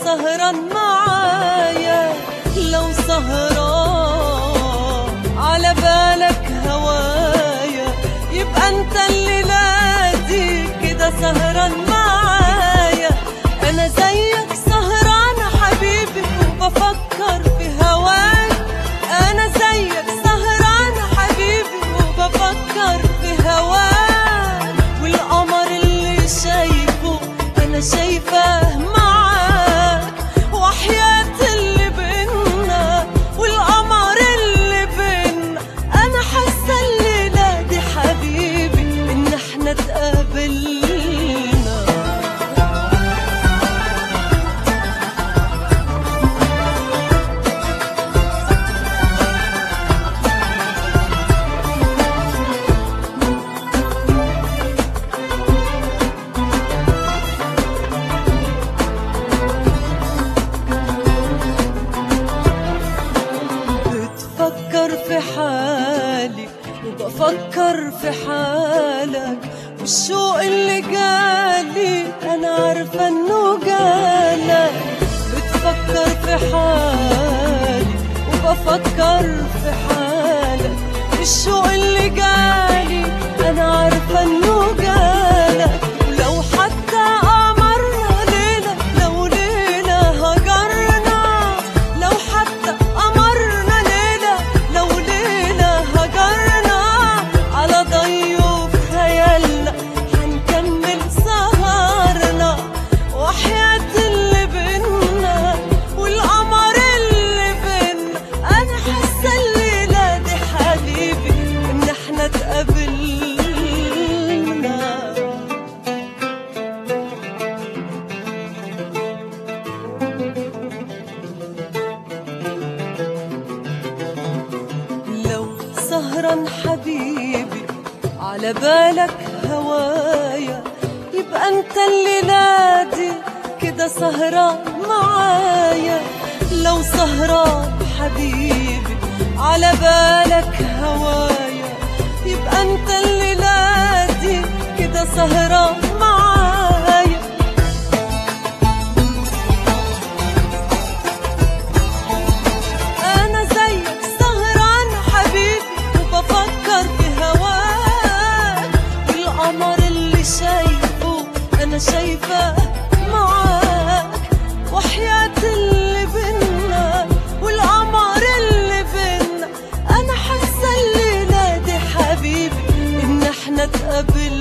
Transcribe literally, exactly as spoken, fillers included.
سهران معايا، لو سهران على بالك هوايا يبقى انت الليلة دي كده سهران معايا. انا زيك سهران حبيبي وبفكر في هواك، انا زيك سهران حبيبي وبفكر في هواك، والقمر اللي شايفه انا شايفاه معاك، وحياة اللي بينا والقمر اللي بينا انا حاسه الليله دي حبيبي ان احنا اتقابلنا. بتفكر في حالي وبفكر في حالك، والشوق اللي جالي انا عارفه انه جالك. بتفكر في حالي وبفكر في حالك، الشوق اللي جالي انا عارفه انه جالك. ولو حتى قمرنا ليله لو ليله هجرنا، لو حتى قمرنا ليله لو ليله هجرنا، على ضيوف خيالنا هنكمل سهرنا، وحياة اللي بينا والقمر اللي بينا انا حاسه الليله دي حبيبي ان احنا اتقابلنا. لو سهران حبيبي على بالك هوايا يبقى انت الليلة دي كده سهران معايا، لو سهران حبيبي على بالك هوايا يبقى انت الليلة دي كده سهران معايا. انا زيك سهران حبيبي وبفكر في هواك، والقمر اللي شايفه انا شايفاه معاك، وحياة اللي بينا والقمر اللي بينا انا حاسه الليله دي حبيبي ان احنا اتقابلنا.